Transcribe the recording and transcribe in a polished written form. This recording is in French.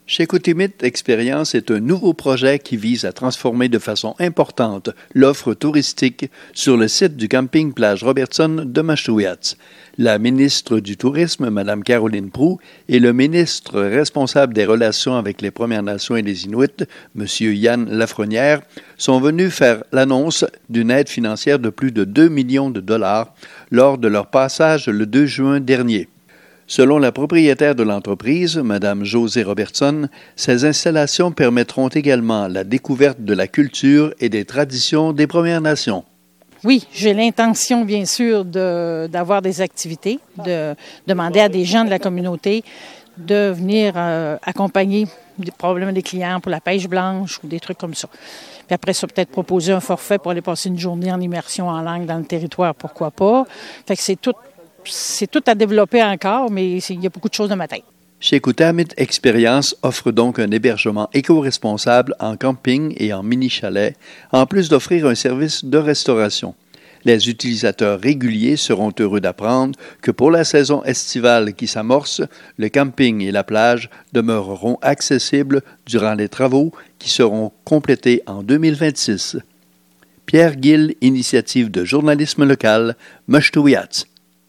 Chez Chicoutimi Expérience est un nouveau projet qui vise à transformer de façon importante l'offre touristique sur le site du camping plage Robertson de Mashtuwiatz. La ministre du Tourisme, Mme Caroline Proulx, et le ministre responsable des relations avec les Premières Nations et les Inuits, M. Yann Lafrenière, sont venus faire l'annonce d'une aide financière de plus de 2 millions de dollars lors de leur passage le 2 juin dernier. Selon la propriétaire de l'entreprise, Mme Josée Robertson, ces installations permettront également la découverte de la culture et des traditions des Premières Nations. Oui, j'ai l'intention, bien sûr, d'avoir des activités, de demander à des gens de la communauté de venir accompagner probablement des clients pour la pêche blanche ou des trucs comme ça. Puis après ça, peut-être proposer un forfait pour aller passer une journée en immersion en langue dans le territoire, pourquoi pas. Fait que c'est tout à développer encore, mais il y a beaucoup de choses dans ma tête. Chicoutimi Expérience offre donc un hébergement éco-responsable en camping et en mini-chalet, en plus d'offrir un service de restauration. Les utilisateurs réguliers seront heureux d'apprendre que pour la saison estivale qui s'amorce, le camping et la plage demeureront accessibles durant les travaux qui seront complétés en 2026. Pierre Gill, Initiative de journalisme local, Mashtuwiatz.